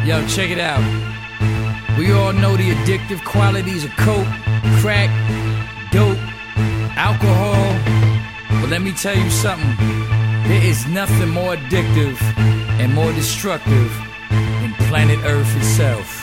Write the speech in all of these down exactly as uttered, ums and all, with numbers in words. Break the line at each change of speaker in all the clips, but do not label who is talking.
Yo, check it out. We all know the addictive qualities of coke, crack, dope, alcohol. But let me tell you something. There is nothing more addictive and more destructive than planet Earth itself.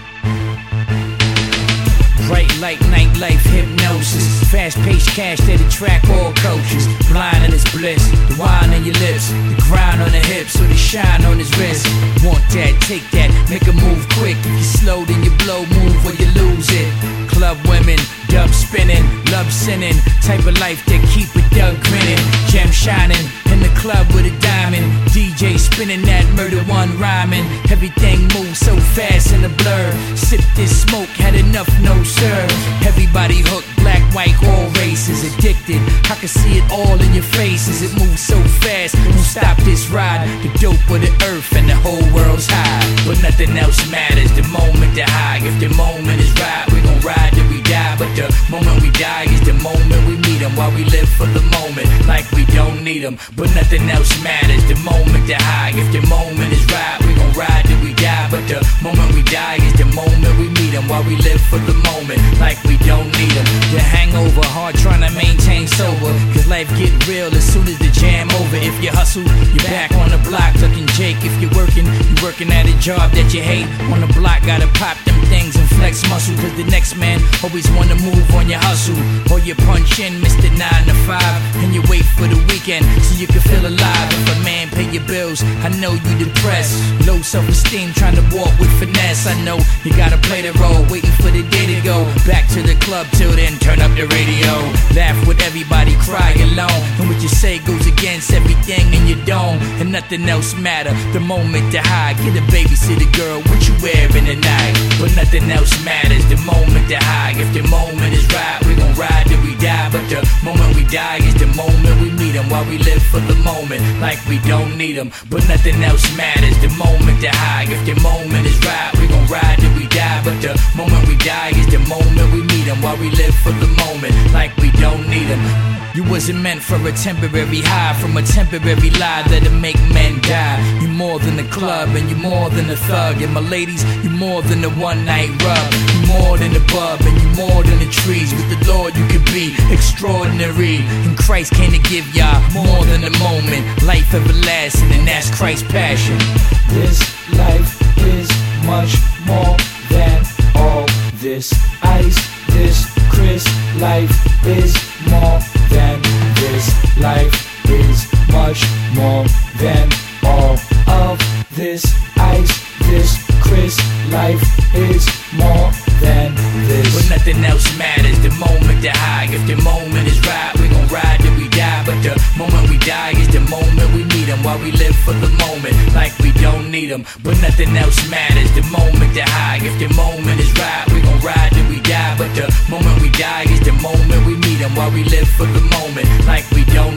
Bright light, nightlife, hypnosis, fast-paced cash that attract all cultures. Blind in his bliss, the wine on your lips, the grind on the hips, or the shine on his wrist. Want that, take that, make a move quick. If you slow, then you blow, move or you lose it. Club women, dub spinning, love sinning, type of life that keep a dug grinning. Gem shining in the club with a diamond, D J spinning that murder one rhyming. Everything moves so fast in a blur. Sip this smoke, had enough, no sir. Everybody hooked, black, white, all races. Addicted, I can see it all in your faces. It moves so fast, don't stop this ride. The dope of the earth and the whole world's high. But nothing else matters, the moment to high. If the moment is right, we gon' ride till we die. But the moment we die is the moment we meet them. While we live for the moment, like we don't need them. But nothing else matters, the moment to high. If the moment is right, we gon' ride till we die. But the moment we die is the moment we meet them. While we live for the moment, like we don't need them. The hangover, hard trying to maintain sober. Cause life get real as soon as the jam over. If you hustle, you're back on the block looking Jake. If you're working, you're working at a job that you hate. On the block, gotta pop them things and flex muscle. Cause the next man always wanna move on your hustle. Or you punch in Mister nine to five and you wait for the weekend so you can feel alive. If a man pay your bills, I know you depressed. Low self-esteem, trying to walk with finesse. I know you gotta play the role, waiting for the day to go back to the club. Till then, turn up the radio. Laugh with everybody, cry alone. And what you say goes against everything in your dome. And nothing else matter, the moment to high. Get a babysitter girl, what you wearing tonight? But nothing else matters, the moment to high. If the moment is right, we gon' ride till we die. But the moment we die is the moment we meet them. While we live for the moment, like we don't need them. But nothing else matters, the moment to high. If the moment is right, we gon' ride till we die. But the moment we die is the moment we meet them. While we live for the moment, like we don't need them. You wasn't meant for a temporary high from a temporary lie that'll make men die. You more than a club and you more than a thug. And my ladies, you more than a one night rub. You more than a bub and you more than the trees. With the Lord you could be extraordinary. And Christ came to give y'all more than a moment. Life everlasting, and that's Christ's passion.
This life is much more than all this ice. This Chris life is more than this. Life is much more than all of this ice. This Chris life is more than this.
But nothing else matters, the moment to high. If the moment is right, we gon' ride till we die. But the moment we die is the moment we meet them. While we live for the moment, like we don't need them. But nothing else matters, the moment to high. If the moment is right, we gon' ride till we die. But the moment we die is the moment we meet them. While we live for the moment, like we don't